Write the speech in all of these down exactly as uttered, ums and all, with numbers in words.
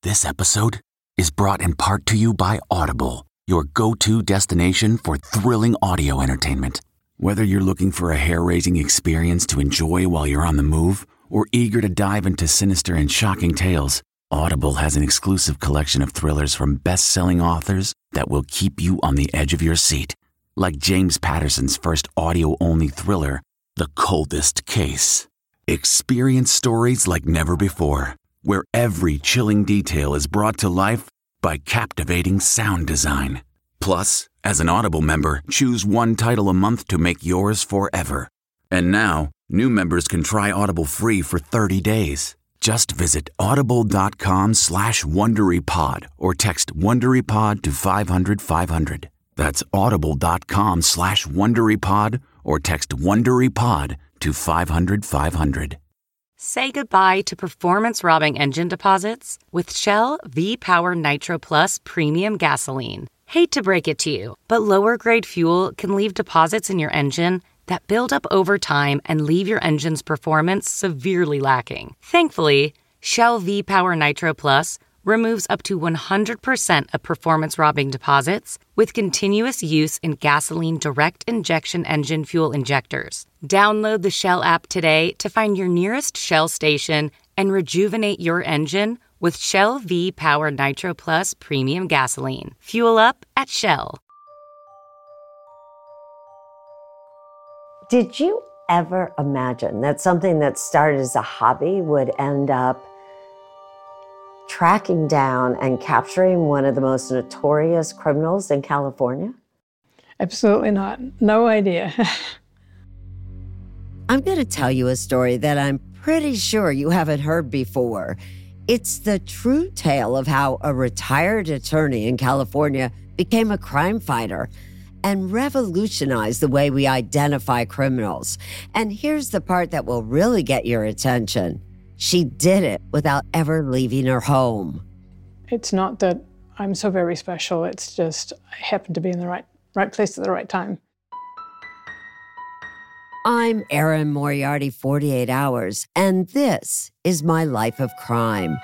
This episode is brought in part to you by Audible, your go-to destination for thrilling audio entertainment. Whether you're looking for a hair-raising experience to enjoy while you're on the move or eager to dive into sinister and shocking tales, Audible has an exclusive collection of thrillers from best-selling authors that will keep you on the edge of your seat. Like James Patterson's first audio-only thriller, The Coldest Case. Experience stories like never before, where every chilling detail is brought to life by captivating sound design. Plus, as an Audible member, choose one title a month to make yours forever. And now, new members can try Audible free for thirty days. Just visit audible.com slash WonderyPod or text WonderyPod to five hundred five hundred. That's audible.com slash WonderyPod or text WonderyPod to five hundred five hundred. Say goodbye to performance-robbing engine deposits with Shell V-Power Nitro Plus Premium Gasoline. Hate to break it to you, but lower-grade fuel can leave deposits in your engine that build up over time and leave your engine's performance severely lacking. Thankfully, Shell V-Power Nitro Plus removes up to one hundred percent of performance-robbing deposits with continuous use in gasoline direct injection engine fuel injectors. Download the Shell app today to find your nearest Shell station and rejuvenate your engine with Shell V-Power Nitro Plus Premium Gasoline. Fuel up at Shell. Did you ever imagine that something that started as a hobby would end up tracking down and capturing one of the most notorious criminals in California? Absolutely not. No idea. I'm going to tell you a story that I'm pretty sure you haven't heard before. It's the true tale of how a retired attorney in California became a crime fighter and revolutionized the way we identify criminals. And here's the part that will really get your attention. She did it without ever leaving her home. It's not that I'm so very special. It's just I happened to be in the right right place at the right time. I'm Erin Moriarty, forty-eight hours, and this is my life of crime.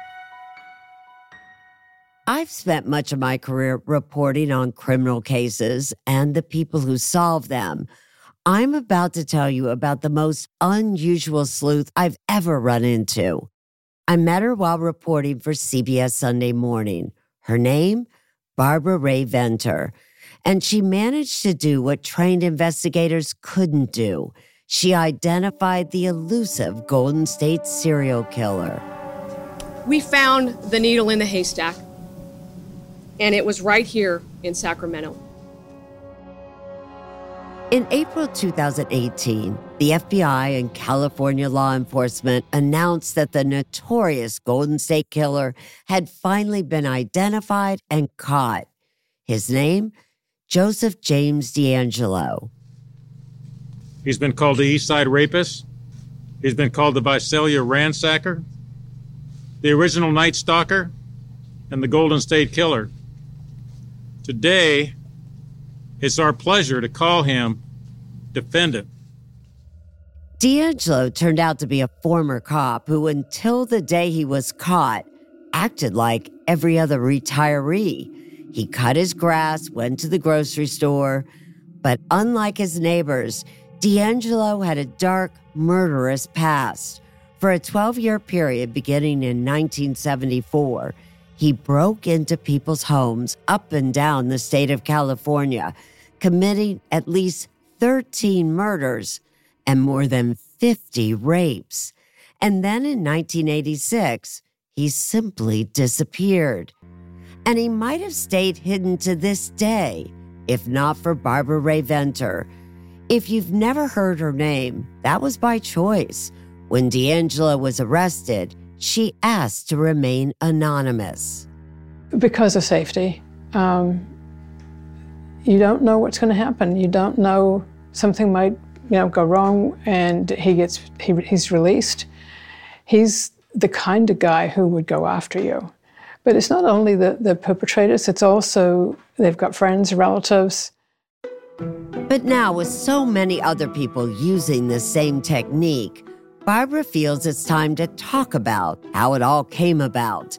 I've spent much of my career reporting on criminal cases and the people who solve them. I'm about to tell you about the most unusual sleuth I've ever run into. I met her while reporting for C B S Sunday Morning. Her name? Barbara Rae Venter. And she managed to do what trained investigators couldn't do. She identified the elusive Golden State serial killer. We found the needle in the haystack, and it was right here in Sacramento. In April two thousand eighteen, the F B I and California law enforcement announced that the notorious Golden State Killer had finally been identified and caught. His name? Joseph James DeAngelo. He's been called the East Side Rapist. He's been called the Visalia Ransacker, the original Night Stalker, and the Golden State Killer. Today, it's our pleasure to call him defendant. DeAngelo turned out to be a former cop who, until the day he was caught, acted like every other retiree. He cut his grass, went to the grocery store, but unlike his neighbors, DeAngelo had a dark, murderous past. For a twelve-year period beginning in nineteen seventy-four, he broke into people's homes up and down the state of California, committing at least thirteen murders and more than fifty rapes. And then in nineteen eighty-six, he simply disappeared. And he might have stayed hidden to this day, if not for Barbara Rae Venter. If you've never heard her name, that was by choice. When DeAngelo was arrested, she asked to remain anonymous. Because of safety. Um, you don't know what's going to happen. You don't know, something might, you know, go wrong and he gets he, he's released. He's the kind of guy who would go after you. But it's not only the, the perpetrators, it's also, they've got friends, relatives. But now, with so many other people using the same technique, Barbara feels it's time to talk about how it all came about.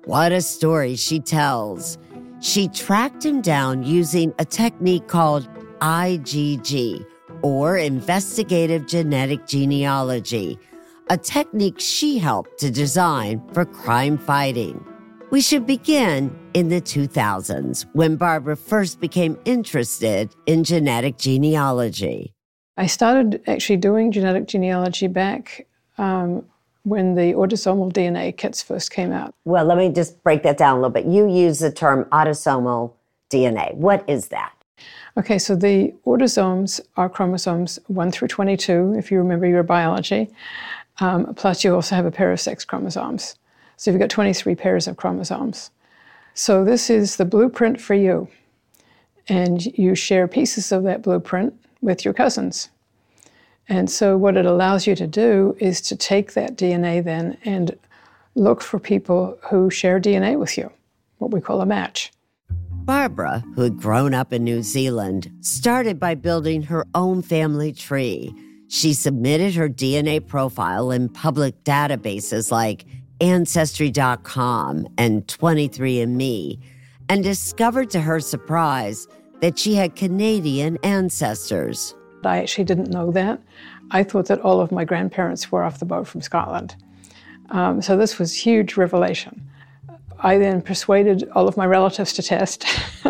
What a story she tells. She tracked him down using a technique called I G G, or Investigative Genetic Genealogy, a technique she helped to design for crime fighting. We should begin in the two thousands, when Barbara first became interested in genetic genealogy. I started actually doing genetic genealogy back um, when the autosomal D N A kits first came out. Well, let me just break that down a little bit. You use the term autosomal D N A. What is that? Okay, so the autosomes are chromosomes one through twenty-two, if you remember your biology, um, plus you also have a pair of sex chromosomes. So you've got twenty-three pairs of chromosomes. So this is the blueprint for you. And you share pieces of that blueprint with your cousins. And so what it allows you to do is to take that D N A then and look for people who share D N A with you, what we call a match. Barbara, who had grown up in New Zealand, started by building her own family tree. She submitted her D N A profile in public databases like Ancestry dot com and twenty-three and me, and discovered to her surprise that she had Canadian ancestors. I actually didn't know that. I thought that all of my grandparents were off the boat from Scotland. Um, so this was huge revelation. I then persuaded all of my relatives to test.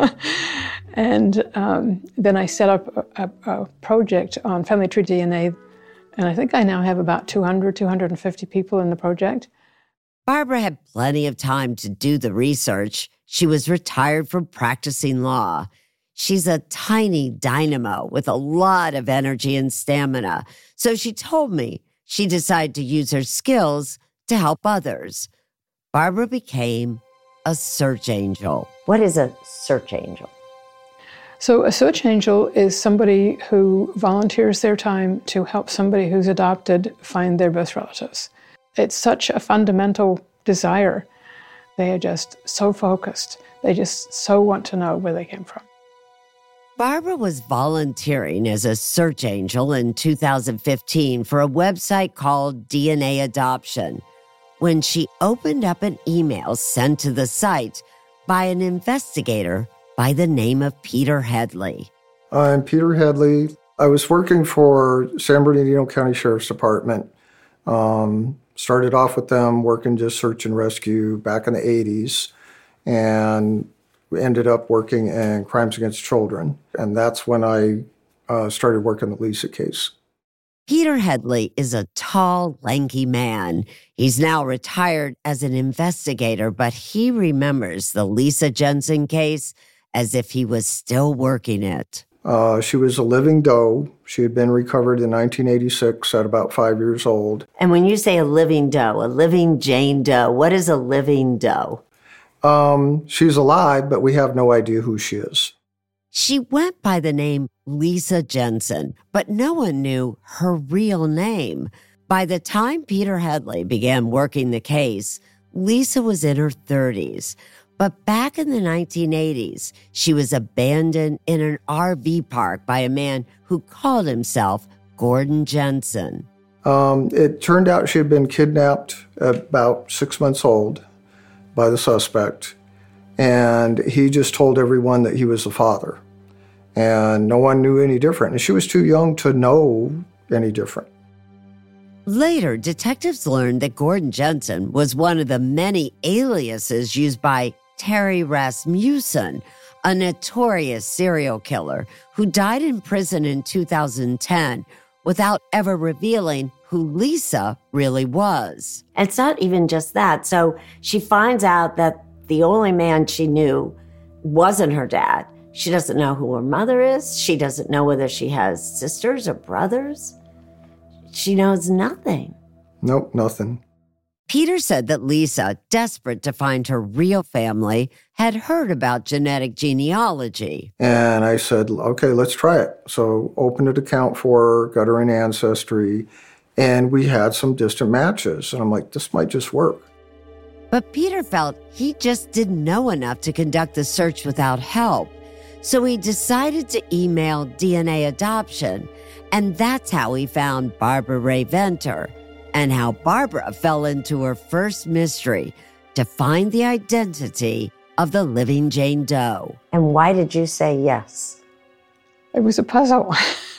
and um, then I set up a, a, a project on family tree D N A. And I think I now have about two hundred, two hundred fifty people in the project. Barbara had plenty of time to do the research. She was retired from practicing law. She's a tiny dynamo with a lot of energy and stamina. So she told me she decided to use her skills to help others. Barbara became a search angel. What is a search angel? So a search angel is somebody who volunteers their time to help somebody who's adopted find their birth relatives. It's such a fundamental desire. They are just so focused. They just so want to know where they came from. Barbara was volunteering as a search angel in two thousand fifteen for a website called D N A Adoption when she opened up an email sent to the site by an investigator by the name of Peter Headley. I'm Peter Headley. I was working for San Bernardino County Sheriff's Department. Um, started off with them working just search and rescue back in the eighties, and ended up working in crimes against children. And that's when I uh, started working the Lisa case. Peter Headley is a tall, lanky man. He's now retired as an investigator, but he remembers the Lisa Jensen case as if he was still working it. Uh, she was a living doe. She had been recovered in nineteen eighty-six at about five years old. And when you say a living doe, a living Jane Doe, what is a living doe? Um, she's alive, but we have no idea who she is. She went by the name Lisa Jensen, but no one knew her real name. By the time Peter Headley began working the case, Lisa was in her thirties. But back in the nineteen eighties, she was abandoned in an R V park by a man who called himself Gordon Jensen. Um, it turned out she had been kidnapped at about six months old by the suspect, and he just told everyone that he was the father, and no one knew any different, and she was too young to know any different. Later, detectives learned that Gordon Jensen was one of the many aliases used by Terry Rasmussen, a notorious serial killer who died in prison in two thousand ten without ever revealing who Lisa really was. It's not even just that. So she finds out that the only man she knew wasn't her dad. She doesn't know who her mother is. She doesn't know whether she has sisters or brothers. She knows nothing. Nope, nothing. Peter said that Lisa, desperate to find her real family, had heard about genetic genealogy. And I said, okay, let's try it. So opened an account for her, got her in Ancestry, and we had some distant matches. And I'm like, this might just work. But Peter felt he just didn't know enough to conduct the search without help. So he decided to email D N A Adoption. And that's how he found Barbara Rae Venter, and how Barbara fell into her first mystery, to find the identity of the living Jane Doe. And why did you say yes? It was a puzzle.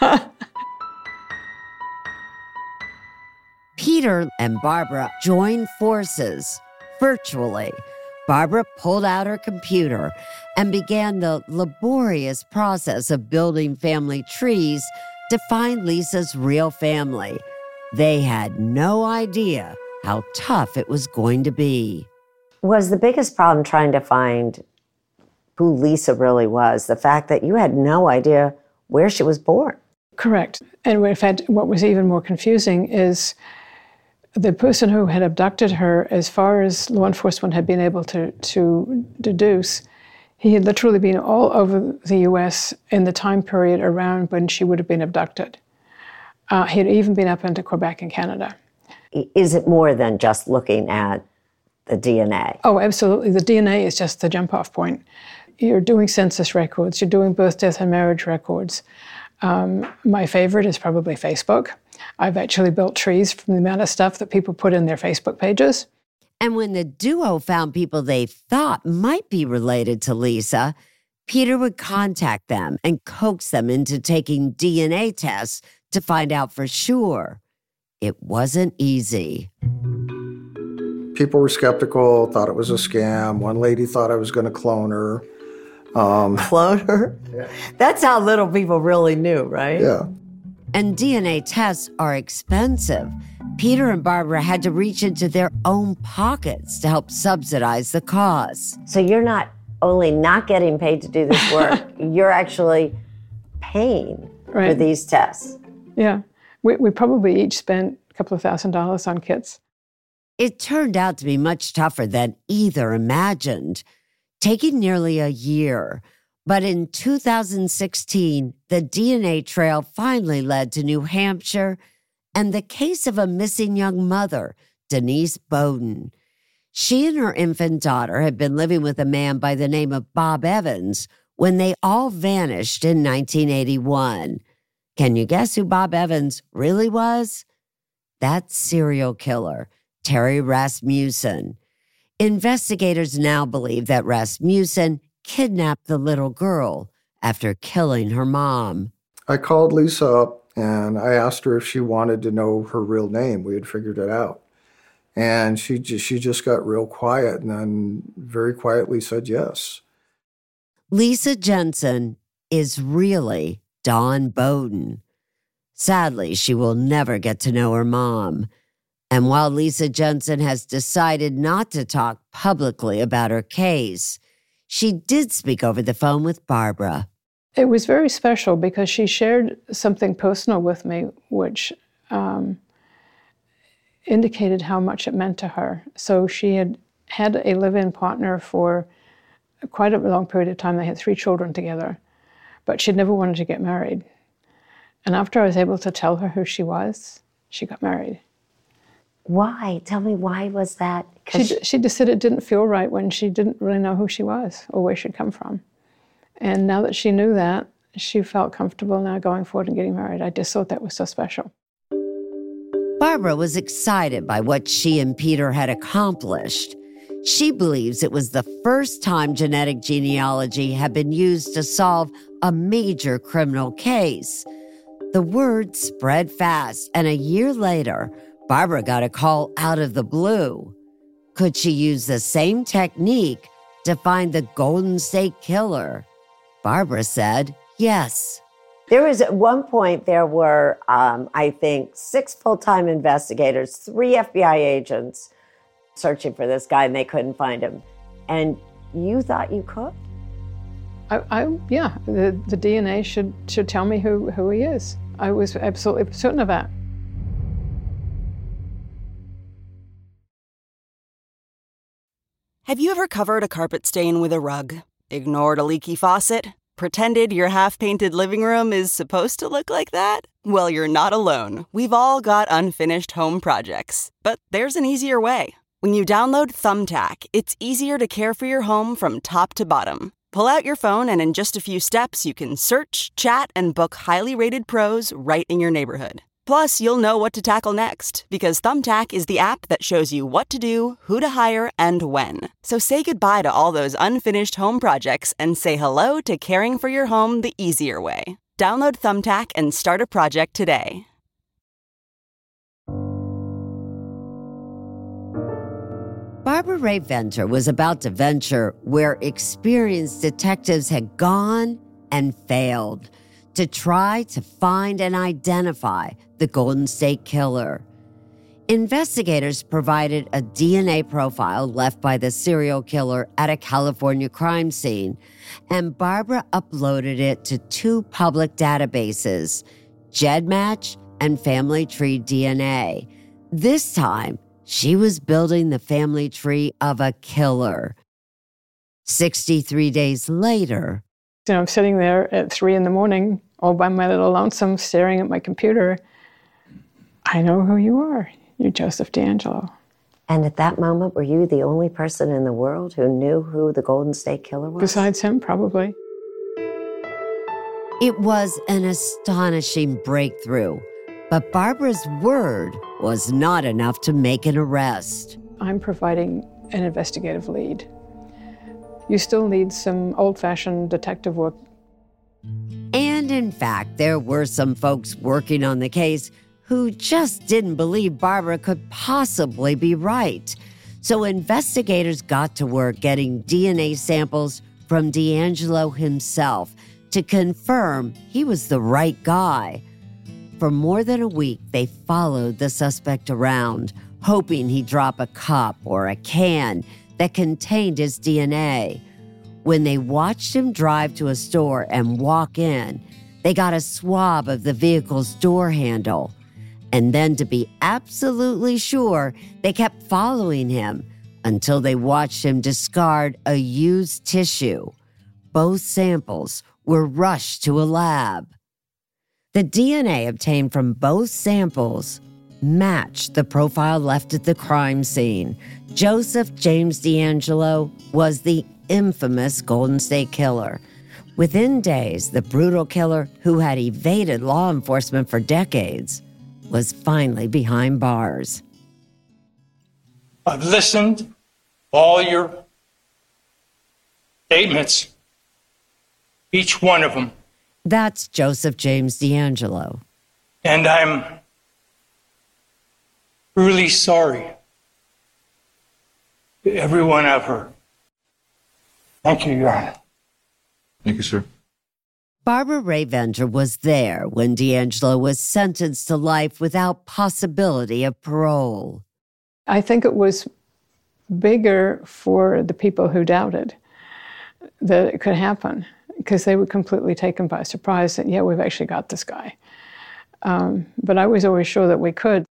Peter and Barbara joined forces virtually. Barbara pulled out her computer and began the laborious process of building family trees to find Lisa's real family. They had no idea how tough it was going to be. Was the biggest problem trying to find who Lisa really was, the fact that you had no idea where she was born? Correct. And in fact, what was even more confusing is the person who had abducted her, as far as law enforcement had been able to, to deduce, he had literally been all over the U S in the time period around when she would have been abducted. Uh, he had even been up into Quebec and Canada. Is it more than just looking at the D N A? Oh, absolutely. The D N A is just the jump-off point. You're doing census records. You're doing birth, death, and marriage records. Um, my favorite is probably Facebook. I've actually built trees from the amount of stuff that people put in their Facebook pages. And when the duo found people they thought might be related to Lisa, Peter would contact them and coax them into taking D N A tests to find out for sure. It wasn't easy. People were skeptical, thought it was a scam. One lady thought I was going to clone her. Um, Clone her? Yeah. That's how little people really knew, right? Yeah. And D N A tests are expensive. Peter and Barbara had to reach into their own pockets to help subsidize the costs. So you're not only not getting paid to do this work, you're actually paying Right. for these tests. Yeah. We, we probably each spent a couple of thousand dollars on kits. It turned out to be much tougher than either imagined, taking nearly a year. But in two thousand sixteen, the D N A trail finally led to New Hampshire and the case of a missing young mother, Denise Bowden. She and her infant daughter had been living with a man by the name of Bob Evans when they all vanished in nineteen eighty-one. Can you guess who Bob Evans really was? That serial killer, Terry Rasmussen. Investigators now believe that Rasmussen kidnapped the little girl after killing her mom. I called Lisa up and I asked her if she wanted to know her real name. We had figured it out. And she just, she just got real quiet and then very quietly said yes. Lisa Jensen is really Dawn Bowden. Sadly, she will never get to know her mom. And while Lisa Jensen has decided not to talk publicly about her case, she did speak over the phone with Barbara. It was very special because she shared something personal with me, which um, indicated how much it meant to her. So she had had a live-in partner for quite a long period of time. They had three children together, but she'd never wanted to get married. And after I was able to tell her who she was, she got married. Why? Tell me, why was that? She, she just said it didn't feel right when she didn't really know who she was or where she'd come from. And now that she knew that, she felt comfortable now going forward and getting married. I just thought that was so special. Barbara was excited by what she and Peter had accomplished. She believes it was the first time genetic genealogy had been used to solve a major criminal case. The word spread fast, and a year later, Barbara got a call out of the blue. Could she use the same technique to find the Golden State Killer? Barbara said yes. There was at one point, there were, um, I think, six full-time investigators, three F B I agents searching for this guy, and they couldn't find him. And you thought you could? I, I yeah, the, the D N A should, should tell me who, who he is. I was absolutely certain of that. Have you ever covered a carpet stain with a rug? Ignored a leaky faucet? Pretended your half-painted living room is supposed to look like that? Well, you're not alone. We've all got unfinished home projects. But there's an easier way. When you download Thumbtack, it's easier to care for your home from top to bottom. Pull out your phone and in just a few steps, you can search, chat, and book highly rated pros right in your neighborhood. Plus, you'll know what to tackle next, because Thumbtack is the app that shows you what to do, who to hire, and when. So say goodbye to all those unfinished home projects and say hello to caring for your home the easier way. Download Thumbtack and start a project today. Barbara Ray Venter was about to venture where experienced detectives had gone and failed, to try to find and identify the Golden State Killer. Investigators provided a D N A profile left by the serial killer at a California crime scene, and Barbara uploaded it to two public databases, GEDmatch and Family Tree D N A. This time, she was building the family tree of a killer. sixty-three days later, You know, I'm sitting there at three in the morning, all by my little lonesome, staring at my computer. I know who you are. You're Joseph DeAngelo. And at that moment, were you the only person in the world who knew who the Golden State Killer was? Besides him, probably. it was an astonishing breakthrough. But Barbara's word was not enough to make an arrest. I'm providing an investigative lead. You still need some old-fashioned detective work. And in fact, there were some folks working on the case who just didn't believe Barbara could possibly be right. So investigators got to work getting D N A samples from DeAngelo himself to confirm he was the right guy. For more than a week, they followed the suspect around, hoping he'd drop a cup or a can that contained his D N A. When they watched him drive to a store and walk in, they got a swab of the vehicle's door handle. And then, to be absolutely sure, they kept following him until they watched him discard a used tissue. Both samples were rushed to a lab. The D N A obtained from both samples matched the profile left at the crime scene. Joseph James DeAngelo was the infamous Golden State Killer. Within days, the brutal killer who had evaded law enforcement for decades was finally behind bars. I've listened to all your statements, each one of them. That's Joseph James DeAngelo. And I'm truly sorry to everyone I've heard. Thank you, Your Honor. Thank you, sir. Barbara Ray Venter was there when DeAngelo was sentenced to life without possibility of parole. I think it was bigger for the people who doubted that it could happen, because they were completely taken by surprise that, yeah, we've actually got this guy. Um, but I was always sure that we could.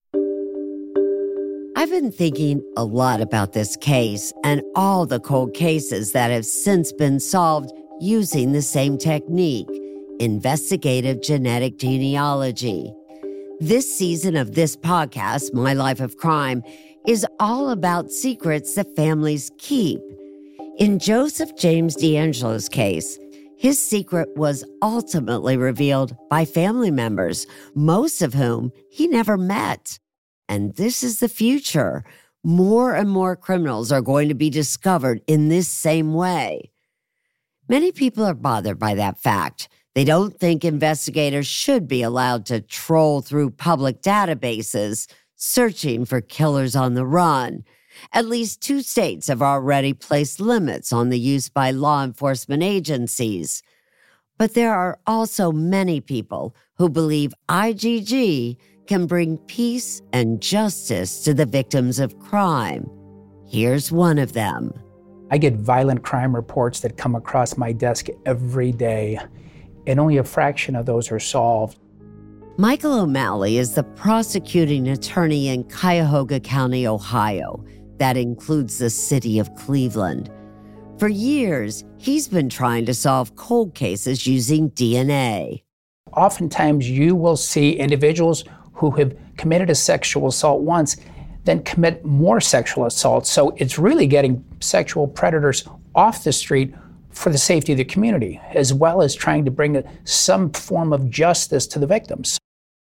I've been thinking a lot about this case and all the cold cases that have since been solved using the same technique, investigative genetic genealogy. This season of this podcast, My Life of Crime, is all about secrets that families keep. In Joseph James DeAngelo's case, his secret was ultimately revealed by family members, most of whom he never met. And this is the future. More and more criminals are going to be discovered in this same way. Many people are bothered by that fact. They don't think investigators should be allowed to troll through public databases searching for killers on the run. At least two states have already placed limits on the use by law enforcement agencies. But there are also many people who believe I G G can bring peace and justice to the victims of crime. Here's one of them. I get violent crime reports that come across my desk every day, and only a fraction of those are solved. Michael O'Malley is the prosecuting attorney in Cuyahoga County, Ohio. That includes the city of Cleveland. For years, he's been trying to solve cold cases using D N A. Oftentimes, you will see individuals who have committed a sexual assault once then commit more sexual assaults. So it's really getting sexual predators off the street for the safety of the community, as well as trying to bring some form of justice to the victims.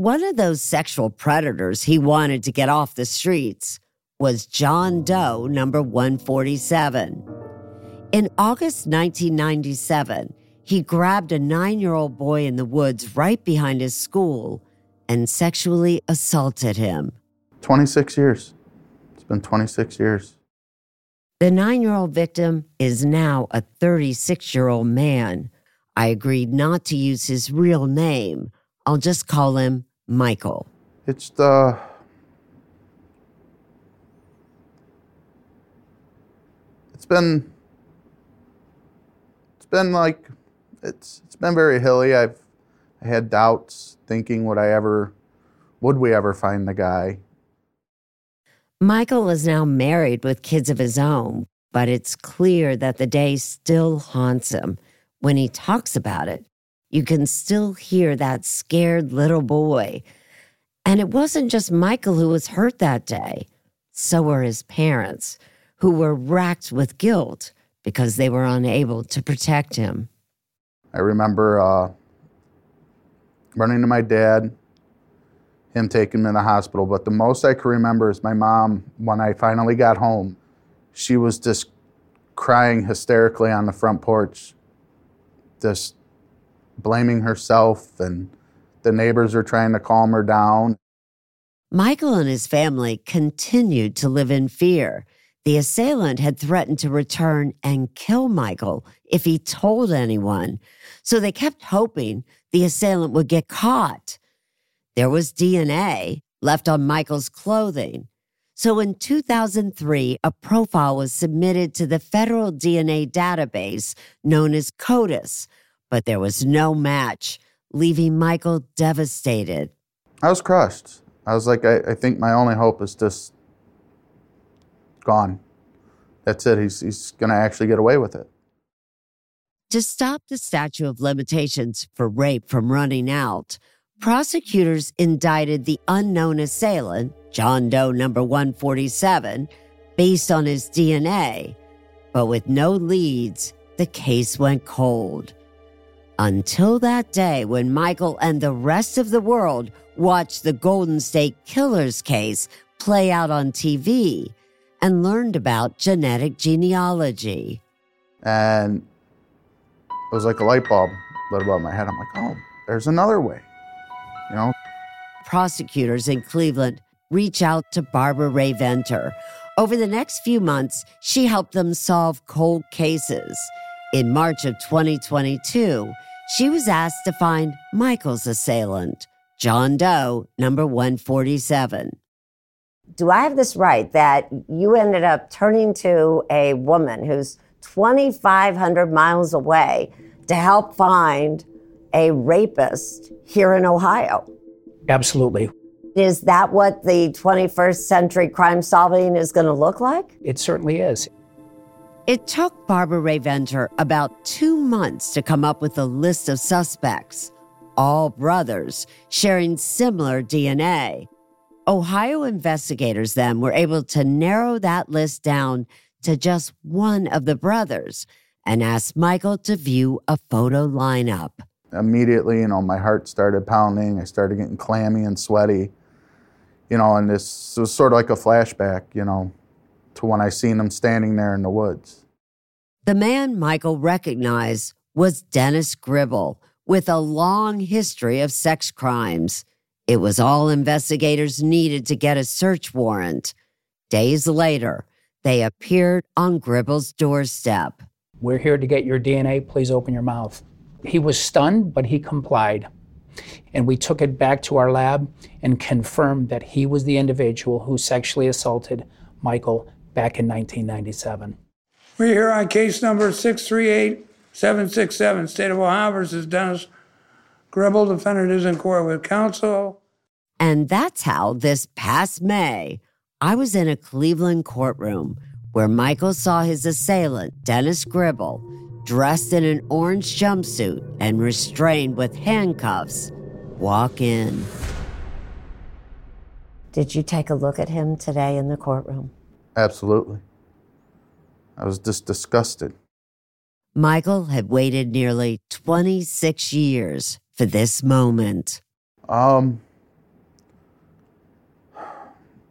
One of those sexual predators he wanted to get off the streets was John Doe number one forty-seven. In August nineteen ninety-seven, he grabbed a nine-year-old boy in the woods right behind his school and sexually assaulted him. twenty-six years. It's been twenty-six years. The nine-year-old victim is now a thirty-six-year-old man. I agreed not to use his real name. I'll just call him Michael. It's the... It's been... It's been like... It's it's been very hilly. I've I had doubts, thinking would I ever... Would we ever find the guy? Michael is now married with kids of his own, but it's clear that the day still haunts him. When he talks about it, you can still hear that scared little boy. And it wasn't just Michael who was hurt that day. So were his parents, who were racked with guilt because they were unable to protect him. I remember uh, running to my dad, him taking me to the hospital. But the most I can remember is my mom, when I finally got home, she was just crying hysterically on the front porch, just blaming herself, and the neighbors are trying to calm her down. Michael and his family continued to live in fear. The assailant had threatened to return and kill Michael if he told anyone, so they kept hoping the assailant would get caught. There was D N A left on Michael's clothing. So in two thousand three, a profile was submitted to the federal D N A database known as CODIS, but there was no match, leaving Michael devastated. I was crushed. I was like, I, I think my only hope is just gone. That's it. He's, he's going to actually get away with it. To stop the statute of limitations for rape from running out, prosecutors indicted the unknown assailant, John Doe number one forty-seven, based on his D N A. But with no leads, the case went cold. Until that day when Michael and the rest of the world watched the Golden State Killers case play out on T V and learned about genetic genealogy. And it was like a light bulb lit above my head. I'm like, oh, there's another way, you know? Prosecutors in Cleveland reach out to Barbara Ray Venter. Over the next few months, she helped them solve cold cases. In March of twenty twenty-two, she was asked to find Michael's assailant, John Doe, number one forty-seven. Do I have this right, that you ended up turning to a woman who's twenty-five hundred miles away to help find a rapist here in Ohio? Absolutely. Is that what the twenty-first century crime solving is going to look like? It certainly is. It took Barbara Ray Venter about two months to come up with a list of suspects, all brothers sharing similar D N A. Ohio investigators then were able to narrow that list down to just one of the brothers and asked Michael to view a photo lineup. Immediately, you know, my heart started pounding. I started getting clammy and sweaty, you know, and this was sort of like a flashback, you know, to when I seen him standing there in the woods. The man Michael recognized was Dennis Gribble, with a long history of sex crimes. It was all investigators needed to get a search warrant. Days later, they appeared on Gribble's doorstep. We're here to get your D N A. Please open your mouth. He was stunned, but he complied. And we took it back to our lab and confirmed that he was the individual who sexually assaulted Michael back in nineteen ninety-seven. We're here on case number six three eight seven six seven, State of Ohio versus Dennis Gribble. Defendant is in court with counsel. And that's how this past May, I was in a Cleveland courtroom where Michael saw his assailant, Dennis Gribble, dressed in an orange jumpsuit and restrained with handcuffs, walk in. Did you take a look at him today in the courtroom? Absolutely. I was just disgusted. Michael had waited nearly twenty-six years for this moment. Um,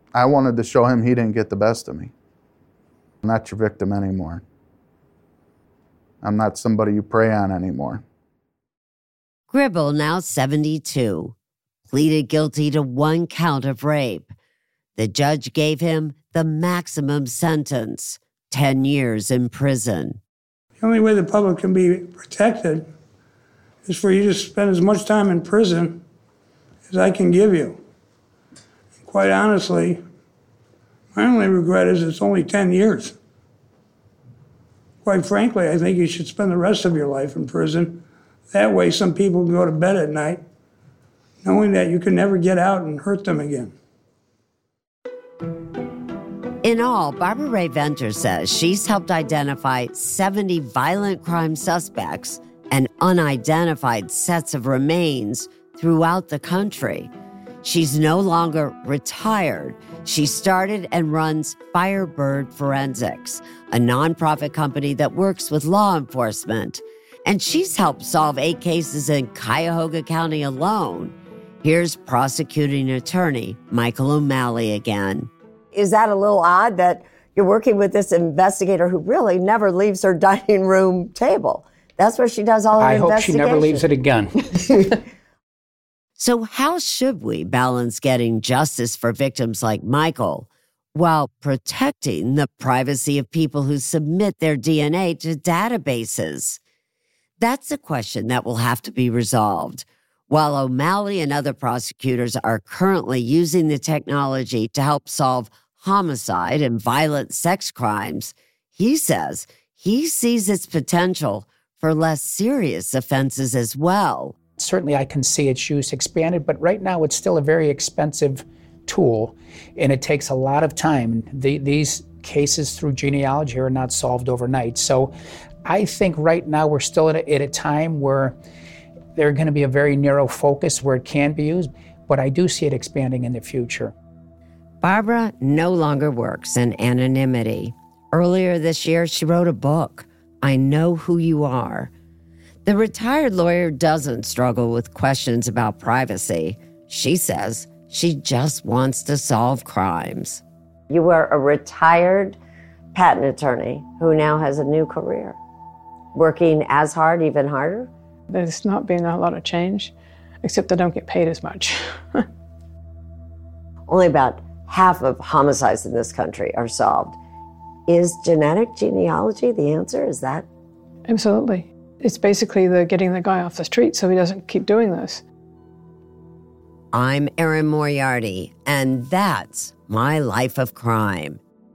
I wanted to show him he didn't get the best of me. I'm not your victim anymore. I'm not somebody you prey on anymore. Gribble, now seventy-two, pleaded guilty to one count of rape. The judge gave him the maximum sentence, ten years in prison. The only way the public can be protected is for you to spend as much time in prison as I can give you. And quite honestly, my only regret is it's only ten years. Quite frankly, I think you should spend the rest of your life in prison. That way some people can go to bed at night knowing that you can never get out and hurt them again. In all, Barbara Ray Venter says she's helped identify seventy violent crime suspects and unidentified sets of remains throughout the country. She's no longer retired. She started and runs Firebird Forensics, a nonprofit company that works with law enforcement. And she's helped solve eight cases in Cuyahoga County alone. Here's prosecuting attorney Michael O'Malley again. Is that a little odd that you're working with this investigator who really never leaves her dining room table? That's where she does all her I investigation. hope she never leaves it again. So how should we balance getting justice for victims like Michael while protecting the privacy of people who submit their D N A to databases? That's a question that will have to be resolved. While O'Malley and other prosecutors are currently using the technology to help solve homicide and violent sex crimes, he says he sees its potential for less serious offenses as well. Certainly I can see its use expanded, but right now it's still a very expensive tool, and it takes a lot of time. The, these cases through genealogy are not solved overnight. So I think right now we're still at a, at a time where there's going to be a very narrow focus where it can be used, but I do see it expanding in the future. Barbara no longer works in anonymity. Earlier this year, she wrote a book, I Know Who You Are. The retired lawyer doesn't struggle with questions about privacy. She says she just wants to solve crimes. You were a retired patent attorney who now has a new career, working as hard, even harder? There's not been a lot of change, except I don't get paid as much. Only about half of homicides in this country are solved. Is genetic genealogy the answer? Is that? Absolutely. It's basically the getting the guy off the street so he doesn't keep doing this. I'm Erin Moriarty, and that's My Life of Crime.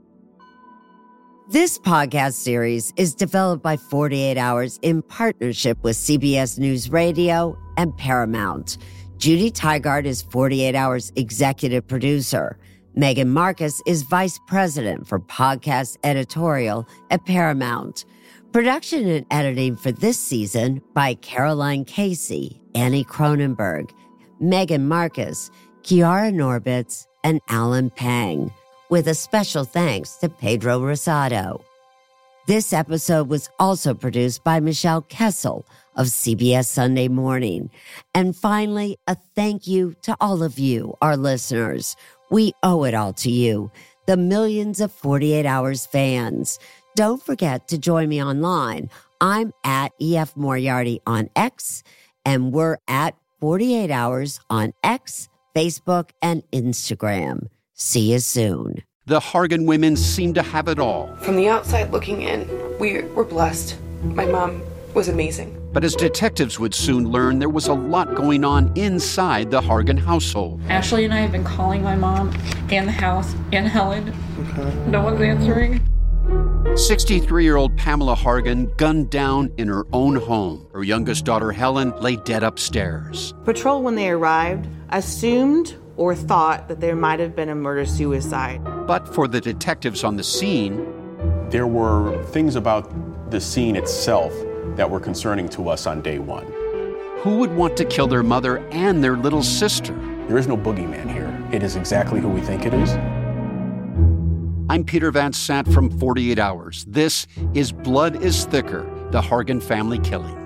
This podcast series is developed by forty-eight hours in partnership with C B S News Radio and Paramount. Judy Tygard is forty-eight hours executive producer. Megan Marcus is vice president for podcast editorial at Paramount. Production and editing for this season by Caroline Casey, Annie Cronenberg, Megan Marcus, Kiara Norbitz, and Alan Pang, with a special thanks to Pedro Rosado. This episode was also produced by Michelle Kessel of C B S Sunday Morning. And finally, a thank you to all of you, our listeners. We owe it all to you, the millions of forty-eight hours fans. Don't forget to join me online. I'm at E F Moriarty on X, and we're at forty-eight hours on X, Facebook, and Instagram. See you soon. The Hargan women seem to have it all. From the outside looking in, we were blessed. My mom was amazing. But as detectives would soon learn, there was a lot going on inside the Hargan household. Ashley and I have been calling my mom and the house and Helen. Okay. No one's answering. sixty-three-year-old Pamela Hargan gunned down in her own home. Her youngest daughter, Helen, lay dead upstairs. Patrol, when they arrived, assumed or thought that there might have been a murder-suicide. But for the detectives on the scene, there were things about the scene itself that were concerning to us on day one. Who would want to kill their mother and their little sister? There is no boogeyman here. It is exactly who we think it is. I'm Peter Van Sant from forty-eight hours. This is Blood is Thicker, the Hargan family killings.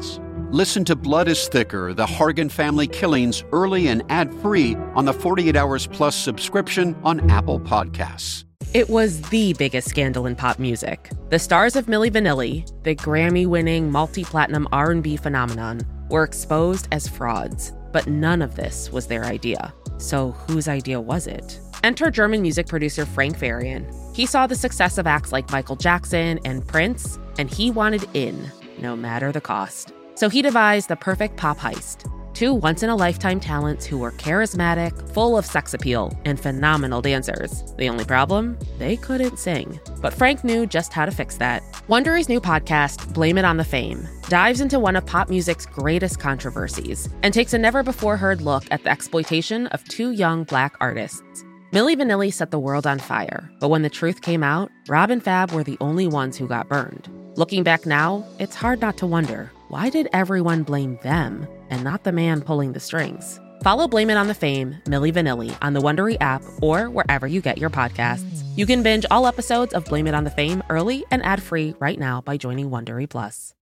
Listen to Blood is Thicker, The Hargan Family Killings, early and ad-free on the forty-eight Hours Plus subscription on Apple Podcasts. It was the biggest scandal in pop music. The stars of Milli Vanilli, the Grammy-winning multi-platinum R and B phenomenon, were exposed as frauds. But none of this was their idea. So whose idea was it? Enter German music producer Frank Farian. He saw the success of acts like Michael Jackson and Prince, and he wanted in, no matter the cost. So he devised the perfect pop heist. Two once-in-a-lifetime talents who were charismatic, full of sex appeal, and phenomenal dancers. The only problem? They couldn't sing. But Frank knew just how to fix that. Wondery's new podcast, Blame It on the Fame, dives into one of pop music's greatest controversies and takes a never-before-heard look at the exploitation of two young Black artists. Milli Vanilli set the world on fire, but when the truth came out, Rob and Fab were the only ones who got burned. Looking back now, it's hard not to wonder, why did everyone blame them and not the man pulling the strings? Follow Blame It on the Fame, Milli Vanilli, on the Wondery app or wherever you get your podcasts. You can binge all episodes of Blame It on the Fame early and ad-free right now by joining Wondery Plus.